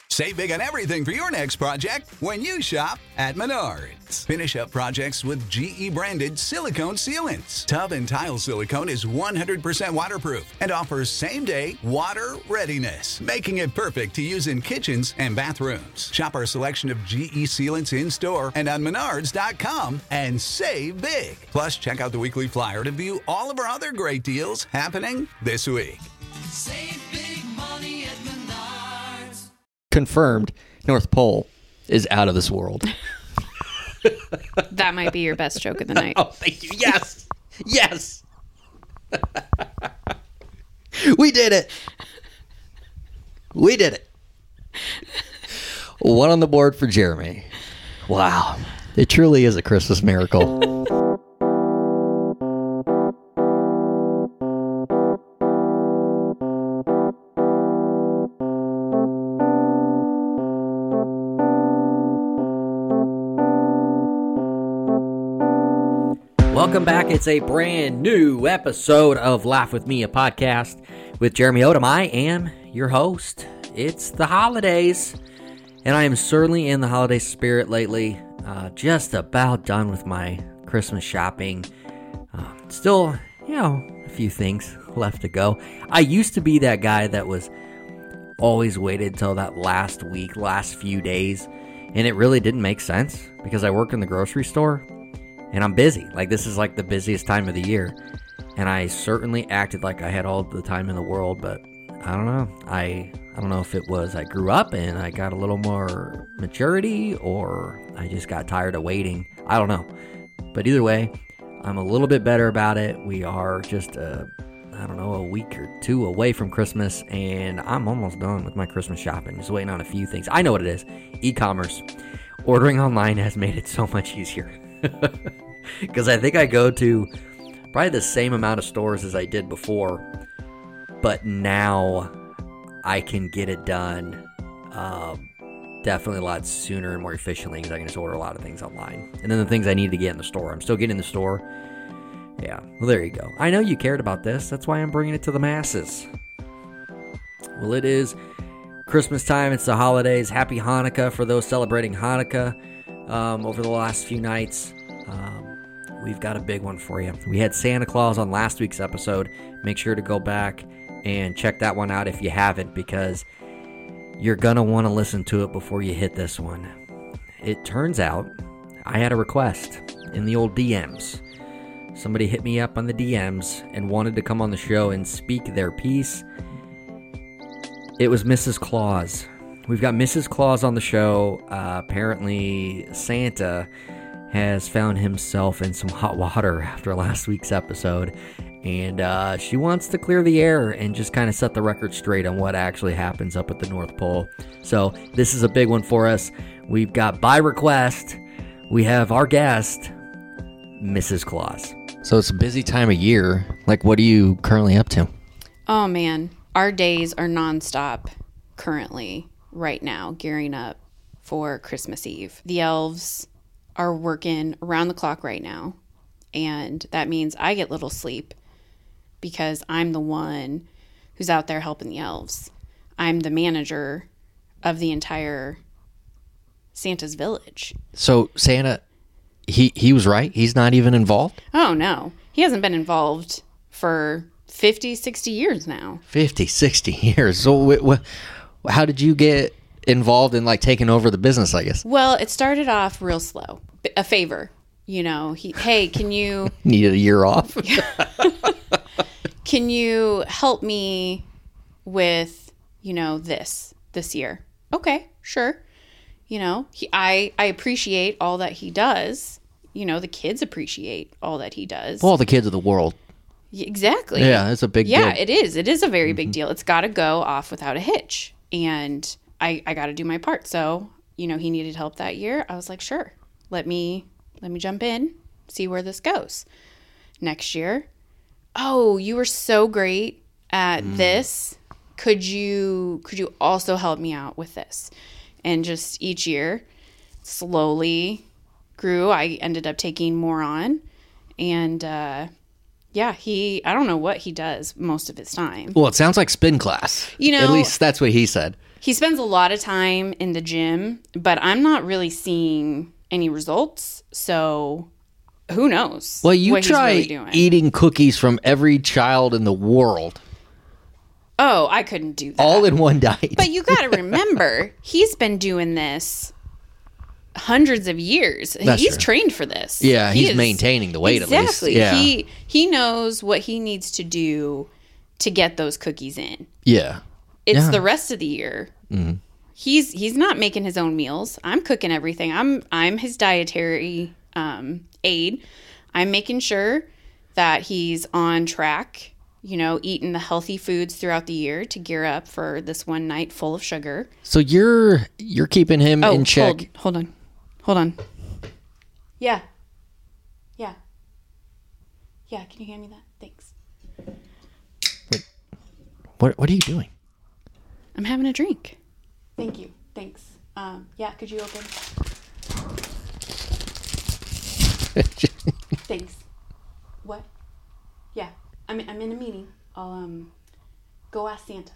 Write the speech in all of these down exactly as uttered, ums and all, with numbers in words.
Save big on everything for your next project when you shop at Menards. Finish up projects with G E branded silicone sealants. Tub and tile silicone is one hundred percent waterproof and offers same-day water readiness, making it perfect to use in kitchens and bathrooms. Shop our selection of G E sealants in-store and on menards dot com and save big. Plus, check out the weekly flyer to view all of our other great deals happening this week. Save big money at Menards. Confirmed, North Pole is out of this world. That might be your best joke of the night. Oh, thank you. Yes. Yes. We did it. We did it. One on the board for Jeremy. Wow. It truly is a Christmas miracle. Welcome back. It's a brand new episode of Laugh With Me, a podcast with Jeremy Odom. I am your host. It's the holidays, and I am certainly in the holiday spirit lately. Uh, just about done with my Christmas shopping. Uh, still, you know, a few things left to go. I used to be that guy that was always waited till that last week, last few days, and it really didn't make sense because I work in the grocery store. And I'm busy. Like, this is like the busiest time of the year. And I certainly acted like I had all the time in the world, but I don't know. I I don't know if it was I grew up and I got a little more maturity, or I just got tired of waiting. I don't know. But either way, I'm a little bit better about it. We are just, uh, I don't know, a week or two away from Christmas, and I'm almost done with my Christmas shopping. Just waiting on a few things. I know what it is. E-commerce. Ordering online has made it so much easier. Because I think I go to probably the same amount of stores as I did before, but now I can get it done um, definitely a lot sooner and more efficiently because I can just order a lot of things online. And then the things I need to get in the store, I'm still getting in the store. Yeah, well, there you go. I know you cared about this. That's why I'm bringing it to the masses. Well, it is Christmas time. It's the holidays. Happy Hanukkah for those celebrating Hanukkah. Um, over the last few nights, um, we've got a big one for you. We had Santa Claus on last week's episode. Make sure to go back and check that one out if you haven't, because you're going to want to listen to it before you hit this one. It turns out I had a request in the old D Ms. Somebody hit me up on the D Ms and wanted to come on the show and speak their piece. It was Missus Claus. We've got Missus Claus on the show. Uh, apparently, Santa has found himself in some hot water after last week's episode, and uh, she wants to clear the air and just kind of set the record straight on what actually happens up at the North Pole. So this is a big one for us. We've got, by request, we have our guest, Missus Claus. So it's a busy time of year. Like, what are you currently up to? Oh, man. Our days are nonstop currently. Right now, gearing up for Christmas Eve. The elves are working around the clock right now, and that means I get little sleep because I'm the one who's out there helping the elves. I'm the manager of the entire Santa's village. So Santa, he, he was right? He's not even involved? Oh, no. He hasn't been involved for fifty, sixty years now. fifty, sixty years. So wh- wh- how did you get involved in, like, taking over the business, I guess? Well, it started off real slow. A favor, you know. He, hey, can you... Needed a year off? Can you help me with, you know, this, this year? Okay, sure. You know, he, I, I appreciate all that he does. You know, the kids appreciate all that he does. Well, the kids of the world. Exactly. Yeah, it's a big yeah, deal. Yeah, it is. It is a very mm-hmm. big deal. It's got to go off without a hitch. And I, I got to do my part. So, you know, he needed help that year. I was like, sure, let me, let me jump in, see where this goes. Next year, oh, you were so great at mm. this. Could you, could you also help me out with this? And just each year slowly grew. I ended up taking more on, and, uh, yeah, he, I don't know what he does most of his time. Well, it sounds like spin class. You know, at least that's what he said. He spends a lot of time in the gym, but I'm not really seeing any results. So who knows? Well, you what try he's really doing. eating cookies from every child in the world, Oh, I couldn't do that. all in one diet. But you got to remember, he's been doing this hundreds of years. That's he's true. trained for this. Yeah, He he's is- maintaining the weight exactly. at least. Yeah. He he knows what he needs to do to get those cookies in. yeah. It's Yeah. the rest of the year. Mm-hmm. He's he's not making his own meals. I'm cooking everything. I'm I'm his dietary um, aid. I'm making sure that he's on track. You know, eating the healthy foods throughout the year to gear up for this one night full of sugar. So you're you're keeping him Oh, in check. hold, hold on, hold on. Yeah, yeah, yeah. Can you hand me that? Thanks. What What are you doing? I'm having a drink. Thank you. Thanks. Um, yeah. Could you open? Thanks. What? Yeah. I'm I'm in a meeting. I'll um go ask Santa.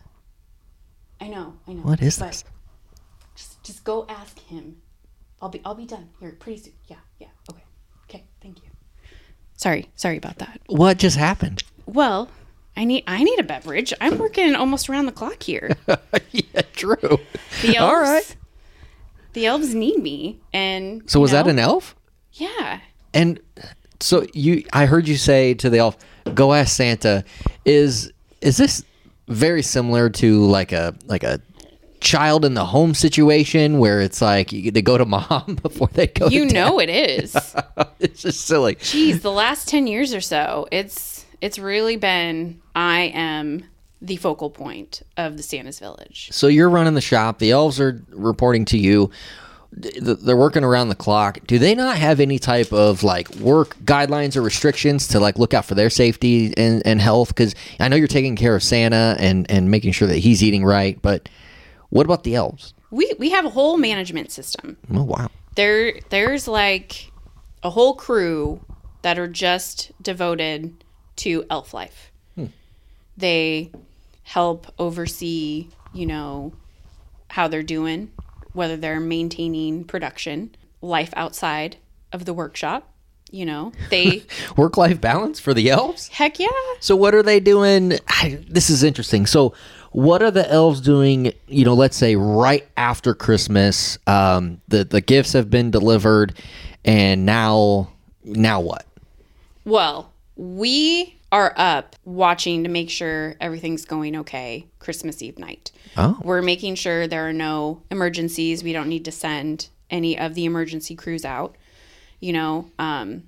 I know. I know. What is but this? Just just go ask him. I'll be I'll be done here pretty soon. Yeah. Yeah. Okay. Okay. Thank you. Sorry. Sorry about that. What just happened? Well, I need I need a beverage. I'm working almost around the clock here. Yeah, true. The elves, All right. The elves need me, and So you was that know, an elf? Yeah. And so you, I heard you say to the elf, "Go ask Santa." Is is this very similar to like a like a child in the home situation where it's like you, they go to mom before they go? You to know it is. dad? It's just silly. Geez, the last ten years or so, it's it's really been I am the focal point of the Santa's Village. So you're running the shop. The elves are reporting to you. Th- They're working around the clock. Do they not have any type of like work guidelines or restrictions to like look out for their safety and, and health? Because I know you're taking care of Santa and, and making sure that he's eating right. But what about the elves? We we have a whole management system. Oh, wow. There there's like a whole crew that are just devoted to elf life. Hmm. They help oversee, you know, how they're doing, whether they're maintaining production, life outside of the workshop, you know. They Work-life balance for the elves? heck yeah. So what are they doing? I, this is interesting. So what are the elves doing, you know, let's say right after Christmas? Um, the, the gifts have been delivered, and now now what? Well, we are up watching to make sure everything's going okay Christmas Eve night. Oh. We're making sure there are no emergencies. We don't need to send any of the emergency crews out. You know, um,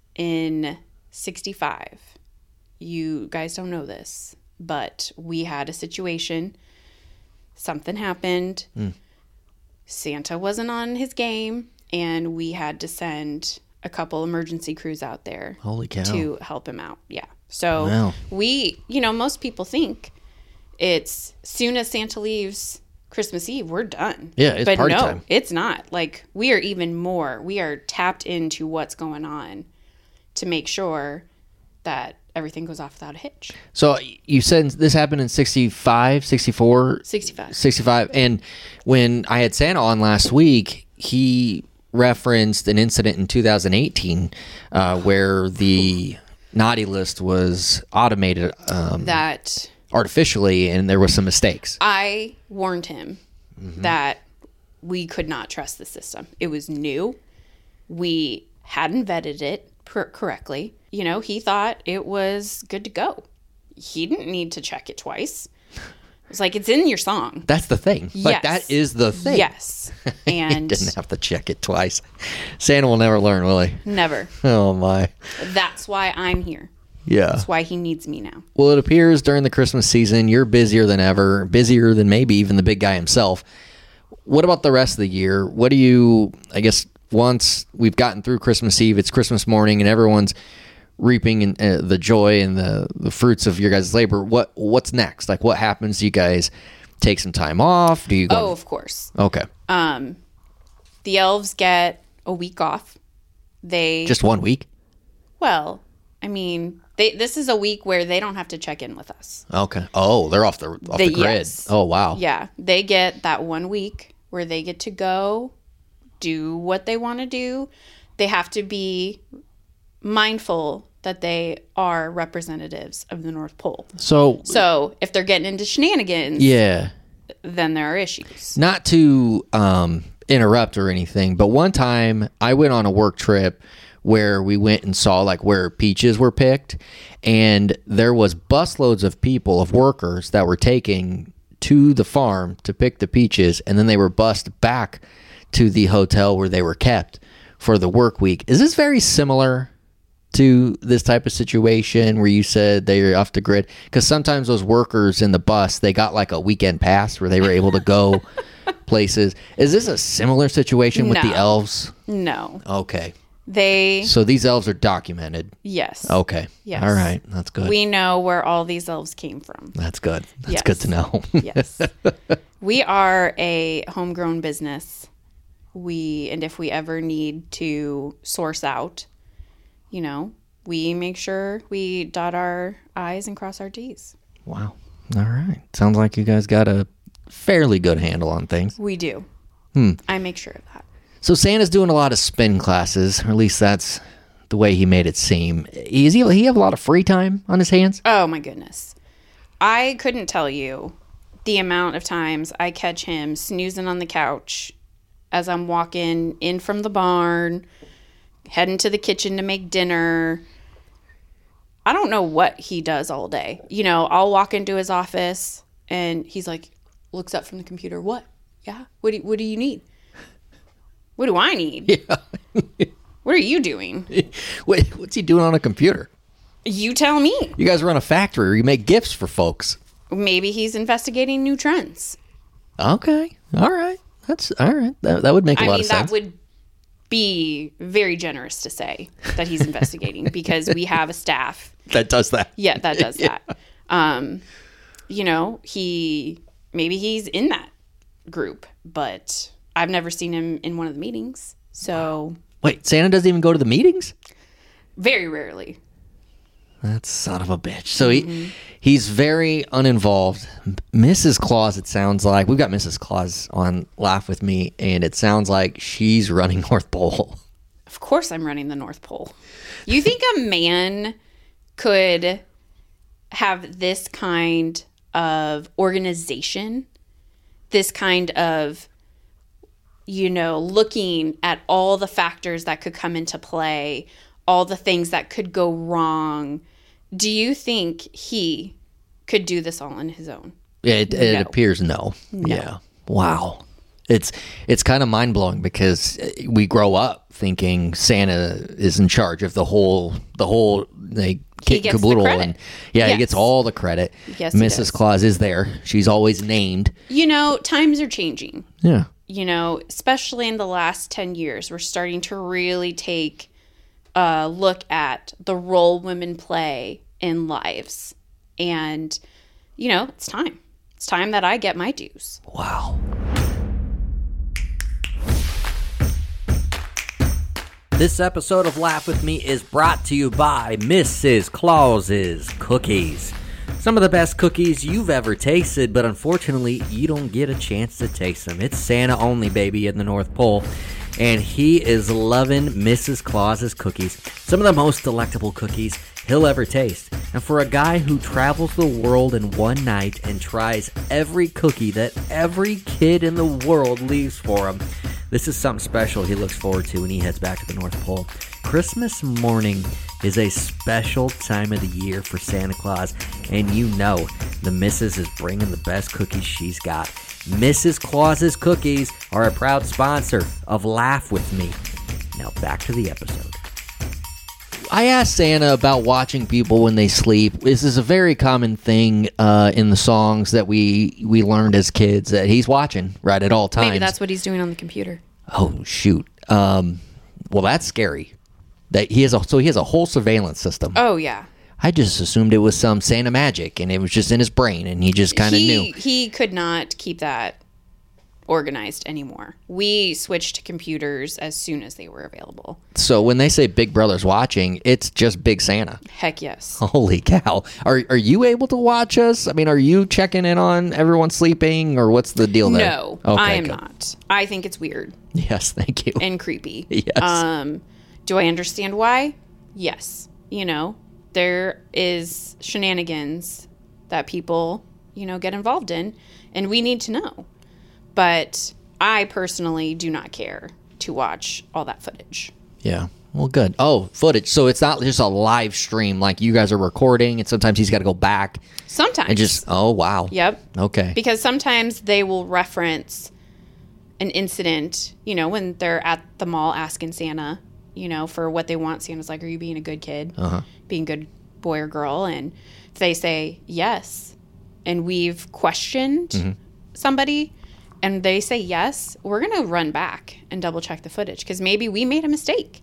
in sixty-five, you guys don't know this, but we had a situation. Something happened. Mm. Santa wasn't on his game, and we had to send a couple emergency crews out there Holy cow. to help him out. Yeah. So Wow. we, you know, most people think it's soon as Santa leaves Christmas Eve, we're done. Yeah, it's but party no, time. it's not. Like, we are even more. We are tapped into what's going on to make sure that everything goes off without a hitch. So you said this happened in sixty-five, sixty-four, sixty-five. sixty-five. And when I had Santa on last week, he referenced an incident in two thousand eighteen uh, where the naughty list was automated um, That artificially, and there was some mistakes. I warned him that we could not trust the system. It was new. We hadn't vetted it per- correctly. You know, he thought it was good to go. He didn't need to check it twice. It's like, it's in your song. That's the thing. Like, Yes. that is the thing. Yes. He And didn't have to check it twice. Santa will never learn, will he? never. Oh, my. That's why I'm here. Yeah. That's why he needs me now. Well, it appears during the Christmas season, you're busier than ever, busier than maybe even the big guy himself. What about the rest of the year? What do you, I guess, once we've gotten through Christmas Eve, it's Christmas morning, and everyone's reaping in, uh, the joy and the, the fruits of your guys' labor. What What's next? Like, what happens? Do you guys take some time off? Do you go? Oh, of course. Okay. Um, the elves get a week off. They Just one week? Well, I mean, they this is a week where they don't have to check in with us. Okay. Oh, they're off the off They- the grid. yes. Oh, wow. Yeah, they get that one week where they get to go do what they want to do. They have to be mindful that they are representatives of the North Pole. So, So if they're getting into shenanigans, yeah. then there are issues. Not to um, interrupt or anything, but one time I went on a work trip where we went and saw like where peaches were picked, and there was busloads of people, of workers that were taking to the farm to pick the peaches, and then they were bussed back to the hotel where they were kept for the work week. Is this very similar to this type of situation where you said they're off the grid? Because sometimes those workers in the bus, they got like a weekend pass where they were able to go places. Is this a similar situation with the No. elves? No. Okay. They, So these elves are documented. yes. Okay. Yes. All right. That's good. We know where all these elves came from. That's good. That's Yes. good to know. Yes. We are a homegrown business. We, and if we ever need to source out, you know, we make sure we dot our I's and cross our T's. Wow. All right. Sounds like you guys got a fairly good handle on things. We do. Hmm. I make sure of that. So Santa's doing a lot of spin classes, or at least that's the way he made it seem. Is he, he have a lot of free time on his hands? Oh my goodness. I couldn't tell you the amount of times I catch him snoozing on the couch as I'm walking in from the barn, heading to the kitchen to make dinner. I don't know what he does all day. You know, I'll walk into his office and he's like, looks up from the computer. What? Yeah. What do, what do you need? What do I need? Yeah. What are you doing? Wait, what's he doing on a computer? You tell me. You guys run a factory or you make gifts for folks. Maybe he's investigating new trends. Okay. All right. That's all right. That, that would make a I lot mean, of sense. that would be very generous to say that he's investigating because we have a staff. that does that. Yeah, that does that. Um, you know, he maybe he's in that group, but I've never seen him in one of the meetings. So Wait, Santa doesn't even go to the meetings? very rarely. That son of a bitch. So he Mm-hmm. he's very uninvolved. Missus Claus, it sounds like. We've got Missus Claus on Laugh With Me, and it sounds like she's running North Pole. Of course I'm running the North Pole. You think a man could have this kind of organization, this kind of, you know, looking at all the factors that could come into play, all the things that could go wrong. Do you think he could do this all on his own? It, it No. appears no. Yeah. Wow. It's it's kind of mind blowing because we grow up thinking Santa is in charge of the whole the whole like kit gets the caboodle, credit. and yeah, he Yes. gets all the credit. Yes, he Missus does. Claus is there. She's always named. You know, times are changing. Yeah. You know, especially in the last ten years, we're starting to really take a look at the role women play in lives. And, you know, it's time. It's time that I get my dues. Wow. This episode of Laugh With Me is brought to you by Missus Claus's Cookies. Some of the best cookies you've ever tasted, but unfortunately, you don't get a chance to taste them. It's Santa only, baby, in the North Pole. And he is loving Missus Claus's cookies. Some of the most delectable cookies he'll ever taste. And for a guy who travels the world in one night and tries every cookie that every kid in the world leaves for him, this is something special he looks forward to when he heads back to the North Pole. Christmas morning is a special time of the year for Santa Claus, and you know the missus is bringing the best cookies she's got. Missus Claus's Cookies are a proud sponsor of Laugh With Me. Now back to the episode. I asked Santa about watching people when they sleep. This is a very common thing uh, in the songs that we we learned as kids, that he's watching right at all times. Maybe that's what he's doing on the computer. Oh shoot! Um, well, that's scary. That he has a so he has a whole surveillance system. Oh, yeah. I just assumed it was some Santa magic, and it was just in his brain, and he just kind of he, knew. He could not keep that organized anymore. We switched to computers as soon as they were available. So when they say Big Brother's watching, it's just Big Santa. Heck yes. Holy cow. Are are you able to watch us? I mean, are you checking in on everyone sleeping, or what's the deal there? No, Okay, I am good. not. I think it's weird Yes, thank you. and creepy. Yes. Um, do I understand why? Yes. You know, there is shenanigans that people, you know, get involved in, and we need to know. But I personally do not care to watch all that footage. Yeah. Well, good. Oh, footage. So it's not just a live stream like you guys are recording, and sometimes he's got to go back Sometimes. and just, oh, wow. Yep. Okay. Because sometimes they will reference an incident, you know, when they're at the mall asking Santa, you know, for what they want. Santa's like, are you being a good kid? Uh-huh. Being a good boy or girl? And if they say yes, and we've questioned Mm-hmm. somebody, and they say yes, we're going to run back and double check the footage because maybe we made a mistake.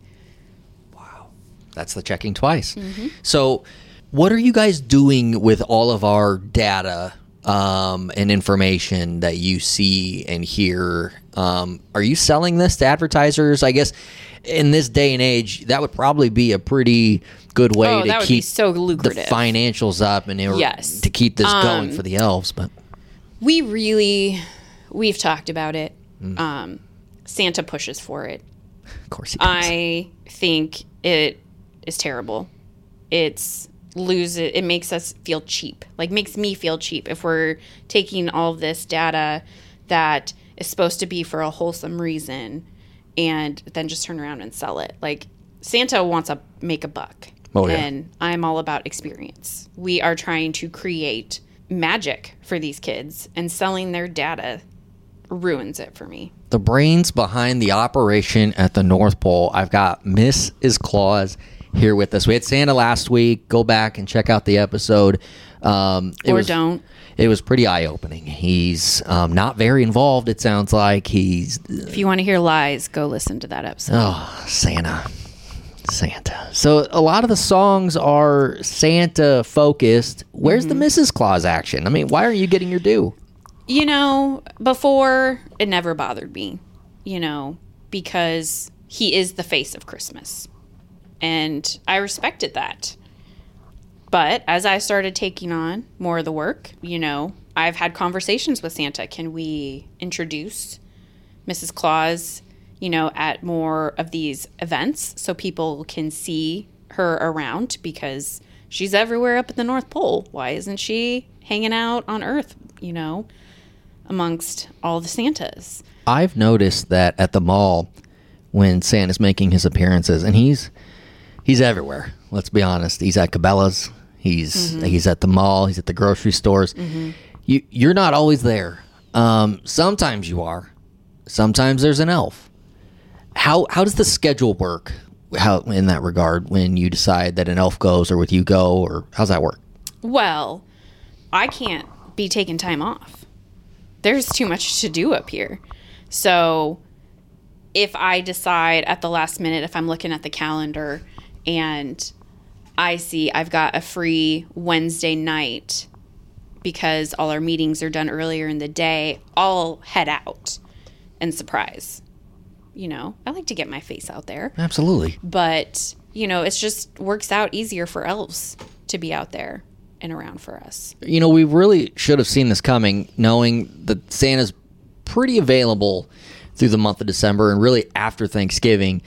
That's the checking twice. Mm-hmm. So, what are you guys doing with all of our data um, and information that you see and hear? Um, are you selling this to advertisers? I guess in this day and age, that would probably be a pretty good way Oh, to that would be keep so the lucrative. financials up and or Yes. to keep this going Um, for the elves. But We really, we've talked about it. Mm. Um, Santa pushes for it. of course, he does. I think it is terrible. It's lose it. It makes us feel cheap. Like makes me feel cheap if we're taking all of this data that is supposed to be for a wholesome reason and then just turn around and sell it. Like Santa wants to make a buck. Oh, yeah. And I'm all about experience. We are trying to create magic for these kids, and selling their data ruins it for me. The brains behind the operation at the North Pole. I've got Missus Claus here with us. We had Santa last week. Go back and check out the episode. Um, it Or was, don't. It was pretty eye-opening. He's um, not very involved, it sounds like. He's, If you want to hear lies, go listen to that episode. oh, Santa. Santa. So a lot of the songs are Santa-focused. Where's the Missus Claus action? I mean, why aren't you getting your due? You know, before, it never bothered me, you know, because he is the face of Christmas. And I respected that. But as I started taking on more of the work, you know, I've had conversations with Santa. Can we introduce Missus Claus, you know, at more of these events so people can see her around? Because she's everywhere up at the North Pole. Why isn't she hanging out on Earth, you know, amongst all the Santas? I've noticed that at the mall when Santa's making his appearances, and he's he's everywhere. Let's be honest. He's at Cabela's. He's Mm-hmm. he's at the mall. He's at the grocery stores. You you're not always there. Um, sometimes you are. Sometimes there's an elf. How how does the schedule work? How in that regard when you decide that an elf goes or with you go, or how's that work? Well, I can't be taking time off. There's too much to do up here. So if I decide at the last minute, if I'm looking at the calendar and I see I've got a free Wednesday night because all our meetings are done earlier in the day, I'll head out and surprise. You know, I like to get my face out there. Absolutely. But, you know, it's just works out easier for elves to be out there and around for us. You know, we really should have seen this coming, knowing that Santa's pretty available through the month of December and really after Thanksgiving.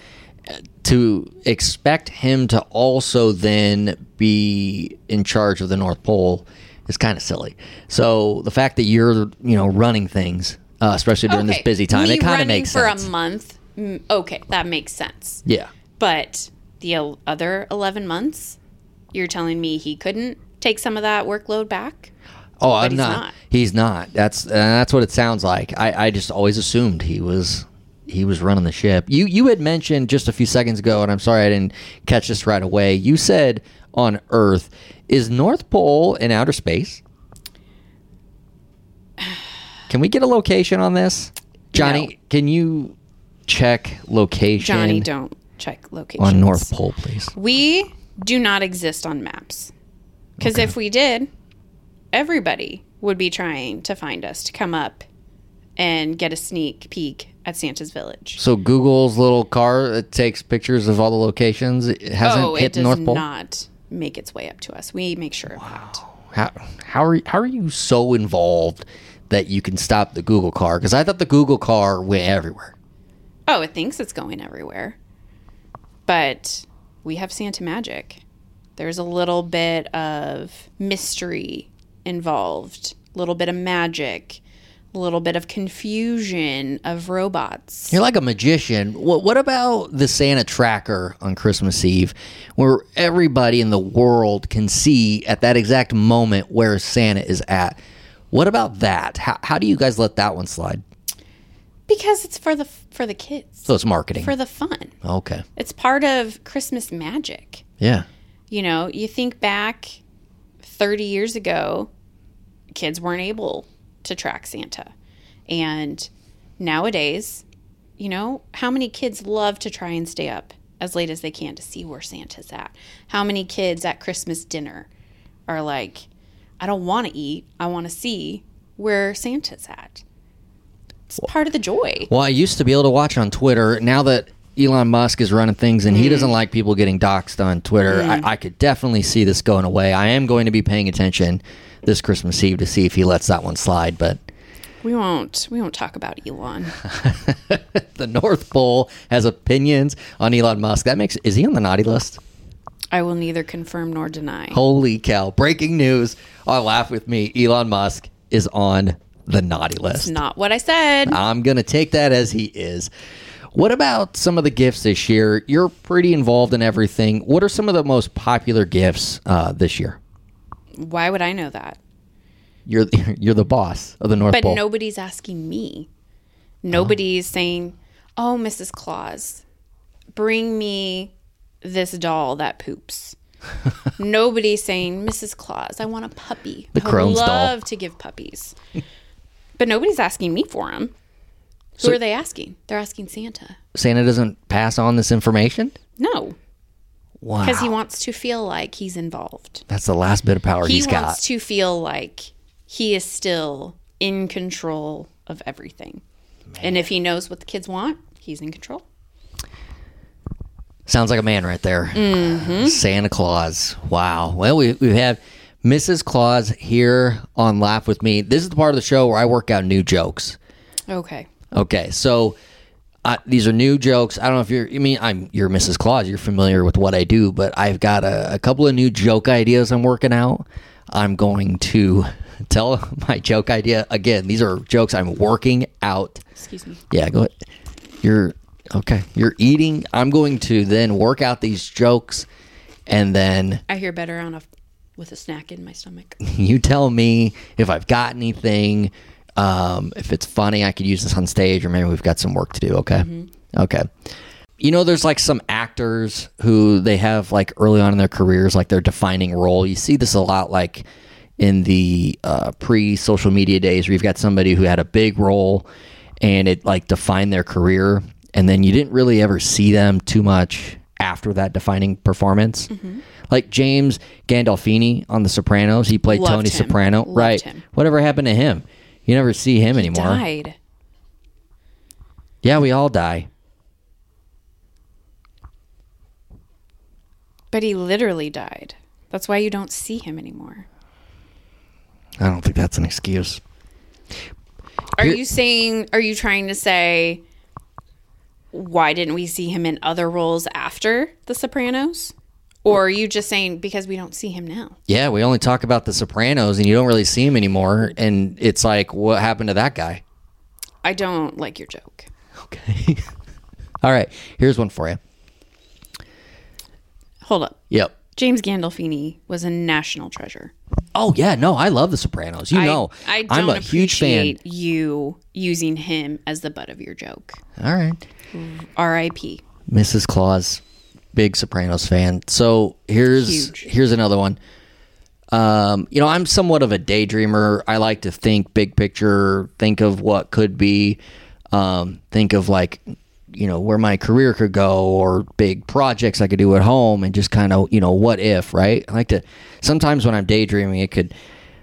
To expect him to also then be in charge of the North Pole is kind of silly. So the fact that you're, you know, running things, uh, especially during this busy time, Me it kind of running makes for sense. a month. mm, Okay, that makes sense. Yeah. But the el- other eleven months, you're telling me he couldn't take some of that workload back? Oh, But I'm he's not. not. He's not. That's uh, that's what it sounds like. I, I just always assumed he was he was running the ship. You you had mentioned just a few seconds ago, and I'm sorry I didn't catch this right away. You said on Earth, is North Pole in outer space? Can we get a location on this, Johnny? No. Can you check location? Johnny, don't check locations. on North Pole, please. We do not exist on maps. Because if we did, everybody would be trying to find us to come up and get a sneak peek at Santa's Village. So Google's little car that takes pictures of all the locations, it hasn't oh, hit it the does North Pole? not make its way up to us. We make sure of that. How, how, are, how are you so involved that you can stop the Google car? Because I thought the Google car went everywhere. Oh, it thinks it's going everywhere. But we have Santa magic. There's a little bit of mystery involved, a little bit of magic, a little bit of confusion of robots. You're like a magician. What, what about the Santa tracker on Christmas Eve, where everybody in the world can see at that exact moment where Santa is at? What about that? How, how do you guys let that one slide? Because it's for the for the kids. So it's marketing. For the fun. Okay. It's part of Christmas magic. Yeah. You know, you think back thirty years ago, kids weren't able to track Santa. And nowadays, you know, how many kids love to try and stay up as late as they can to see where Santa's at? How many kids at Christmas dinner are like, I don't want to eat, I want to see where Santa's at? It's part of the joy. Well, I used to be able to watch on Twitter. Now that Elon Musk is running things and mm. he doesn't like people getting doxxed on Twitter, mm. I, I could definitely see this going away. I am going to be paying attention this Christmas Eve to see if he lets that one slide, but we won't we won't talk about Elon. The North Pole has opinions on Elon Musk. That makes is he on the naughty list? I will neither confirm nor deny. Holy cow. Breaking news. Oh, laugh with me. Elon Musk is on the naughty list. It's not what I said. I'm going to take that as he is. What about some of the gifts this year? You're pretty involved in everything. What are some of the most popular gifts uh, this year? Why would I know that? You're you're the boss of the North but Pole. But nobody's asking me. Nobody's oh. saying, oh, Missus Claus, bring me this doll that poops. Nobody's saying, Missus Claus, I want a puppy. The Crohn's I doll. love to give puppies. But nobody's asking me for them. Who So- are they asking? They're asking Santa. Santa doesn't pass on this information? No, Wow. because he wants to feel like he's involved. That's the last bit of power He he's wants got. to feel like he is still in control of everything. And if he knows what the kids want, he's in control. Sounds like a man right there. Mm-hmm. Santa Claus. Wow. Well, we we have Missus Claus here on Laugh With Me. This is the part of the show where I work out new jokes. Okay. Okay, so uh, these are new jokes. I don't know if you're, I mean, I'm you're Missus Claus. You're familiar with what I do, but I've got a, a couple of new joke ideas I'm working out. I'm going to tell my joke idea again. These are jokes I'm working out. Excuse me. Yeah, go ahead. You're okay. You're eating. I'm going to then work out these jokes, and then I hear better on a with a snack in my stomach. you tell me if I've got anything. Um, if it's funny, I could use this on stage, or maybe we've got some work to do. Okay. Mm-hmm. Okay. You know, there's like some actors who they have like early on in their careers, like their defining role. You see this a lot, like in the uh, pre-social media days, where you've got somebody who had a big role and it like defined their career, and then you didn't really ever see them too much after that defining performance. Mm-hmm. Like James Gandolfini on The Sopranos, he played Loved Tony him. Soprano, Loved right? him. Whatever happened to him? You never see him He anymore. died. Yeah, we all die. But he literally died. That's why you don't see him anymore. I don't think that's an excuse. Are Here- you saying, are you trying to say, why didn't we see him in other roles after The Sopranos? Or are you just saying because we don't see him now? Yeah, we only talk about The Sopranos, and you don't really see him anymore. And it's like, what happened to that guy? I don't like your joke. Okay. All right, here's one for you. Hold up. Yep. James Gandolfini was a national treasure. Oh, yeah, no, I love The Sopranos. You know, I, I don't I'm a huge fan. appreciate you using him as the butt of your joke. All right. R I P Missus Claus, big Sopranos fan. So here's Huge. here's another one. Um, you know, I'm somewhat of a daydreamer. I like to think big picture, think of what could be, um, think of like, you know, where my career could go, or big projects I could do at home, and just kind of, you know, what if, right? I like to, sometimes when I'm daydreaming, it could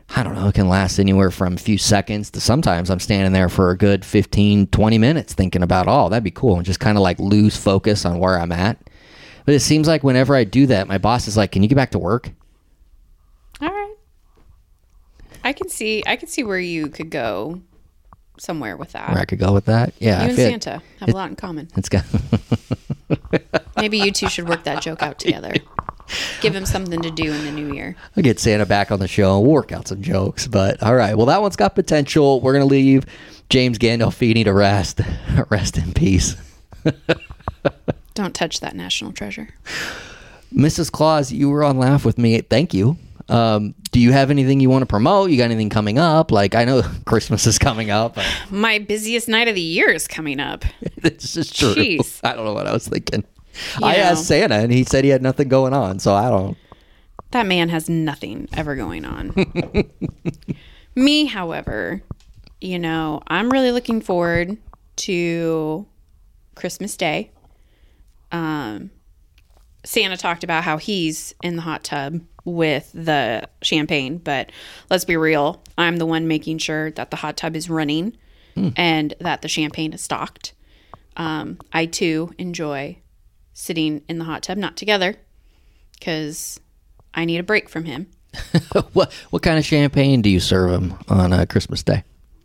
I don't know, it can last anywhere from a few seconds to sometimes I'm standing there for a good fifteen, twenty minutes thinking about, oh, that'd be cool. And just kind of like lose focus on where I'm at. But it seems like whenever I do that, my boss is like, can you get back to work? All right. I can see I can see where you could go somewhere with that. Where I could go with that? Yeah. You I and feel- Santa have a lot in common. It's got... Maybe you two should work that joke out together. Give him something to do in the new year. I'll get Santa back on the show and work out some jokes. But all right. Well, that one's got potential. We're going to leave James Gandolfini to rest. Rest in peace. Don't touch that national treasure. Missus Claus, you were on Laugh With Me. Thank you. Um, do you have anything you want to promote? You got anything coming up? Like, I know Christmas is coming up. My busiest night of the year is coming up. This is true. Jeez. I don't know what I was thinking. You I know. asked Santa, and he said he had nothing going on, so I don't... That man has nothing ever going on. Me, however, you know, I'm really looking forward to Christmas Day. Um, Santa talked about how he's in the hot tub with the champagne, but let's be real. I'm the one making sure that the hot tub is running mm. and that the champagne is stocked. Um, I, too, enjoy sitting in the hot tub, not together, because I need a break from him. what what kind of champagne do you serve him on uh, Christmas Day?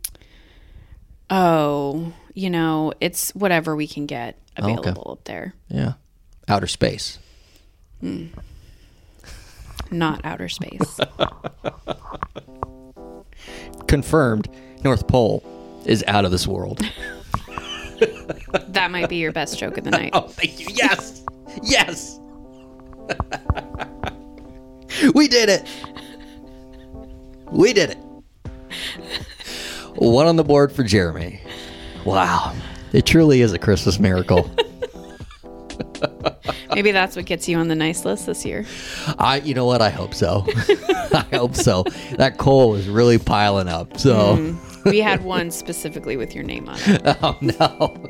Oh, you know, it's whatever we can get available okay. up there. Yeah. Outer space. Mm. Not outer space. Confirmed, North Pole is out of this world. That might be your best joke of the night. Oh, thank you. Yes. Yes. We did it. We did it. One on the board for Jeremy. Wow. It truly is a Christmas miracle. Maybe that's what gets you on the nice list this year. I, you know what? I hope so. I hope so. That coal is really piling up. So Mm. We had one specifically with your name on it. Oh no.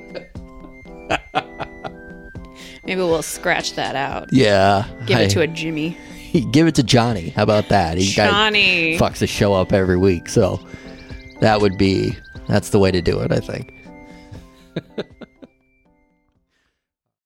Maybe we'll scratch that out. Yeah. Give I- it to a Jimmy. Give it to Johnny. How about that? He Johnny. fucks the show up every week. So that would be, that's the way to do it, I think.